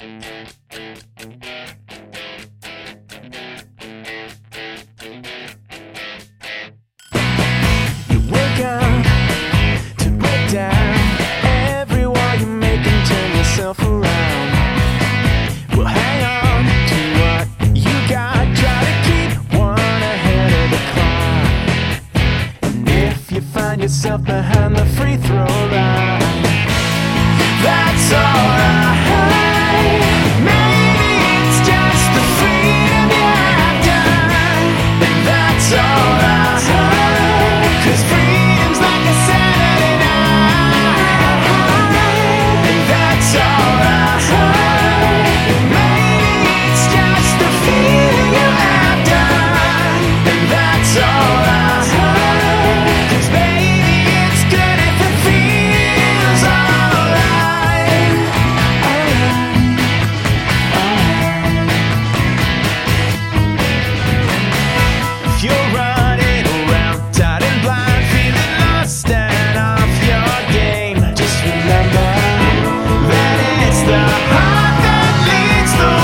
You wake up to break down every wall you make and turn yourself around. Well, hang on to what you got, try to keep one ahead of the clock. And if you find yourself behind the free throw line, that's alright. Maybe it's just the freedom you have done, and that's alright. 'Cause freedom's like a Saturday night, and that's alright. Maybe it's just the feeling you have done, and that's alright. 'Cause baby, it's good if it feels alright. If you're running around tired and blind, feeling lost and off your game, just remember that it's the heart that leads the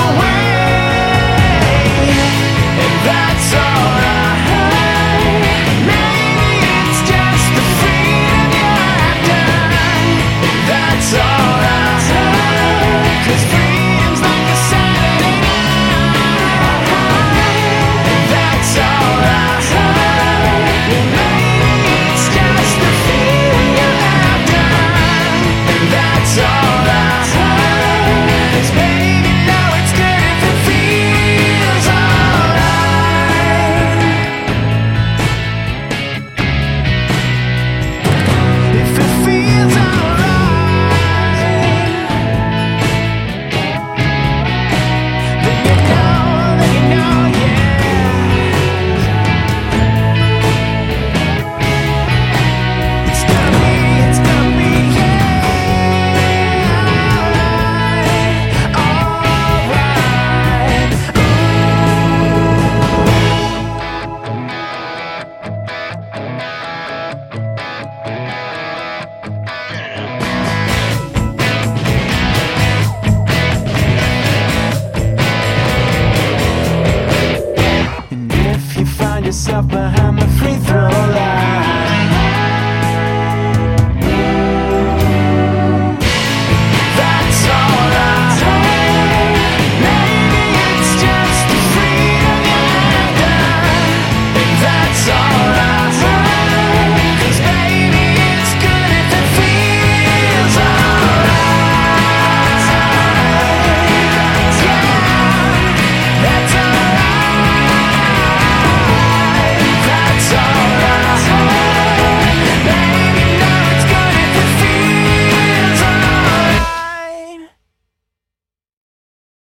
way, and that's alright. Maybe it's just the freedom you have done, and that's alright. 'Cause freedom's like a Saturday night, and that's alright. Maybe it's just the feeling you have done, and that's alright. 'Cause baby, now it's good if it feels alright. If it feels alright, then you know, yeah. It's gonna be, yeah, alright. And if you find yourself behind